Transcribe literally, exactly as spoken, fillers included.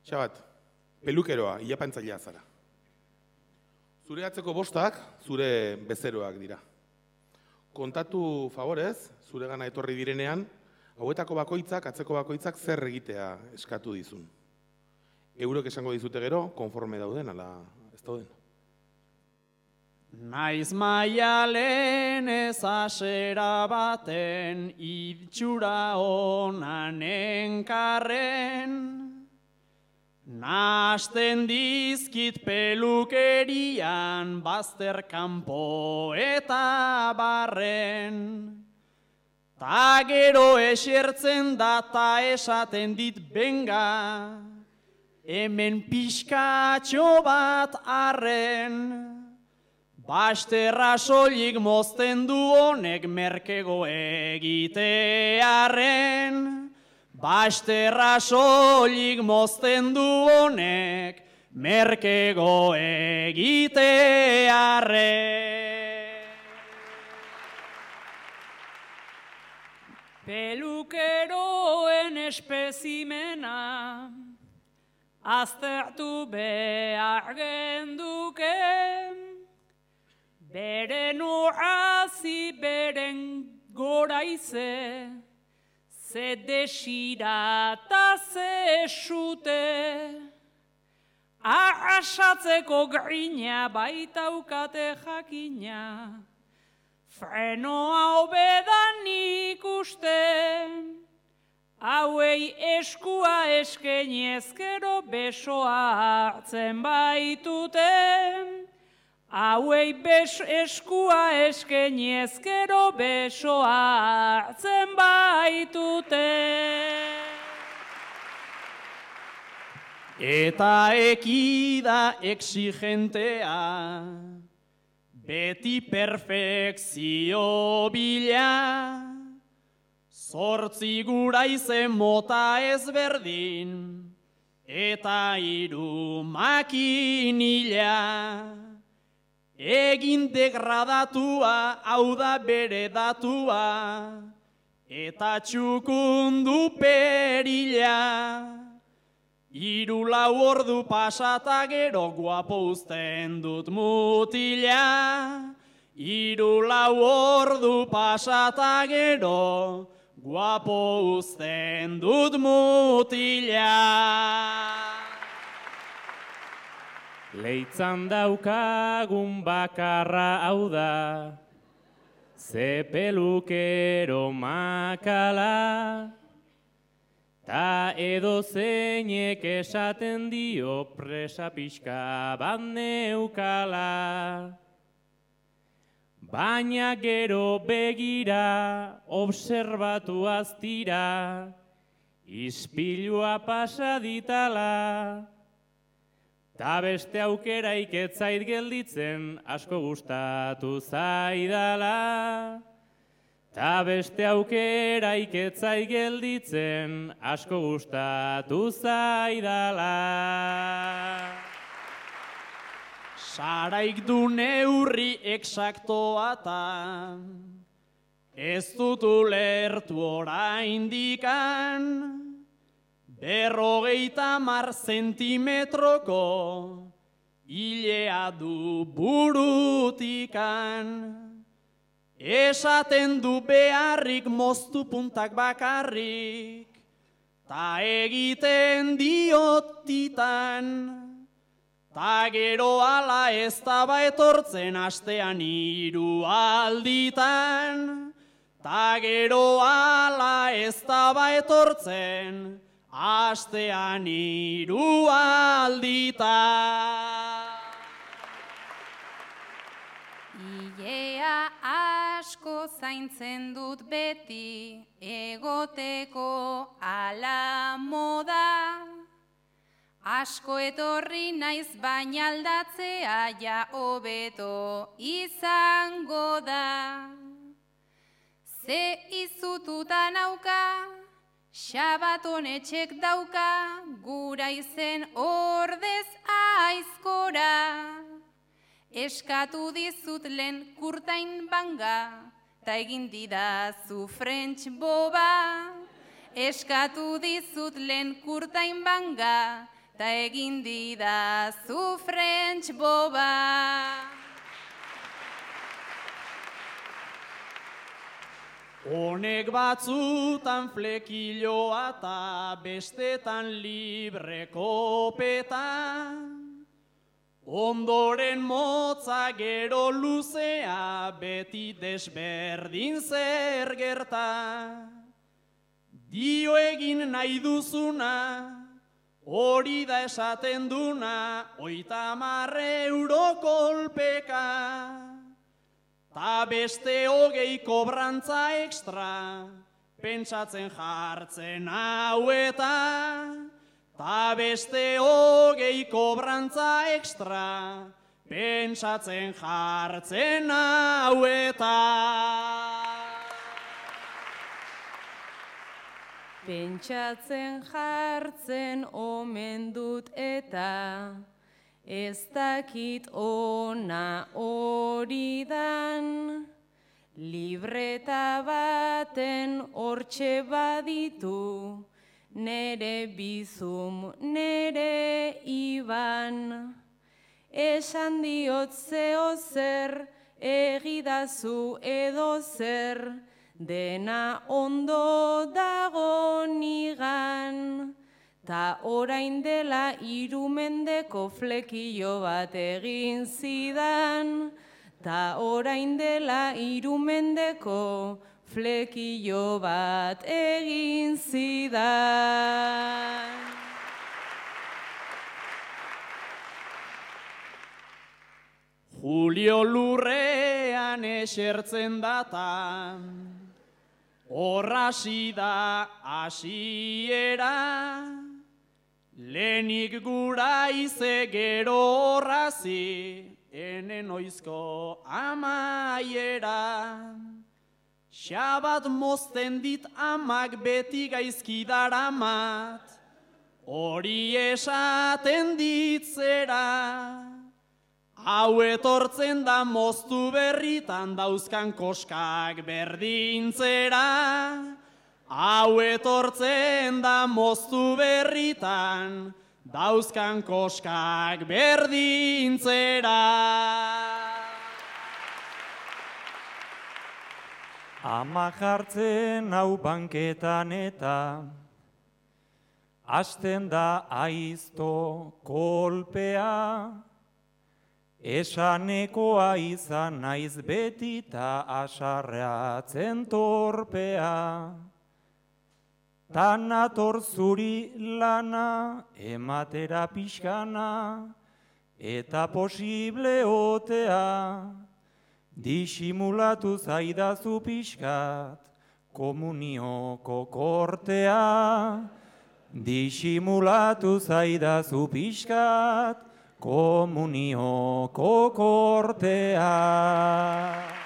Xabat, pelukeroa, ilapantzailea zara. Zure atzeko bostak, zure bezeroak dira. Kontatu favorez, zure gana etorri direnean, hauetako bakoitzak, atzeko bakoitzak zer egitea eskatu dizun. Eurok esango dizute gero, konforme dauden, ala ez dauden. Naiz maialen ez asera baten, itxura honan enkarren, nasten dizkit pelukerian, bazter kanpo eta barren. Ta gero esertzen da ta esaten dit benga, hemen pixkatxo bat arren. Basterra soilik mozten du honek merkego egitearen. Basterra soilik mozten du honek merkego egitearen. Pelukeroen espezimena aztertu behar genduke. Beren oazi, beren goraize, ze desirata ze esute. Ahasatzeko grina baitaukate jakina, frenoa hobedan ikuste. Hauei eskua eskenez gero besoa hartzen baitute. Hauei eskua eskenez gero besoa hartzen baitute. Eta ekida exigentea, beti perfekzio bila, zortzi guraizen mota ezberdin, eta hiru makinila. Egin degradatua, hau da bere datua, eta txukundu perila. Hiru lau ordu pasata gero guapo uzten dut mutila. Hiru lau ordu pasata gero guapo uzten dut mutila. Leitzan daukagun bakarra hau da, ze pelukero makala, ta edo zeinek esaten dio presa pixka bat neukala. Baina gero begira, obserbatu aztira, ispilua pasa ditala. Ta beste aukeraik ez zait gelditzen, asko gustatu zaidala. Ta beste aukeraik ez zait gelditzen, asko gustatu zaidala. Saraik du neurri eksaktoa ta, ez dut ulertu oraindikan. Berrogeita mar zentimetroko hilea du burutikan. Esaten du beharrik moztu puntak bakarrik, ta egiten diotitan. Ta gero ala ez daba etortzen astean hiru alditan. Ta gero ala ez daba etortzen astean hiru alditan. Ilea asko zaintzen dut beti, egoteko ala moda. Asko etorri naiz baina aldatzea ja hobeto izango da. Ze izututa nauka, Xabaton etxek dauka, gura izen ordez aizkora. Eskatu dizut lehen kurtain banga, ta egin didazu French boba. Eskatu dizut lehen kurtain banga, ta egin didazu French boba. Honek batzutan flekiloa eta bestetan libre kopeta, ondoren motza gero luzea beti desberdin zer gerta. Dio egin nahi duzuna, hori da esaten duna, oita marre euro kolpeka. Ta beste hogei kobrantza ekstra, pentsatzen jartzen hau eta. Ta beste hogei kobrantza ekstra, pentsatzen jartzen hau eta. Pentsatzen jartzen omen dut eta, ez dakit ona hori dan, libreta baten hortxe baditu, nere bizum, nere iban. Esan diot zeo zer, egidazu edo zer, dena ondo dago nigan. Ta orain dela hiru mendeko flekillo bat egin zidan, ta orain dela hiru mendeko flekillo bat egin zidan. Julio lurrean esertzen datan, horrasi da hasiera. Lehenik gura ize gero horrazi, enen oizko amaiera. Xabat mozten dit amak beti gaizki daramat, hori esaten ditzera. Hau etortzen da moztu berritan dauzkan koskak berdintzera. Hau etortzen da moztu berritan, dauzkan koskak berdintzera. Ama jartzen hau banketan eta, hasten da aizto kolpea, esanekoa izan naiz beti ta asarreatzen torpea. Tan ator zuri lana, ematera pixkana, eta posible otea, disimulatu zaidazu pixkat, komunioko kortea. Disimulatu zaidazu pixkat, komunioko kortea.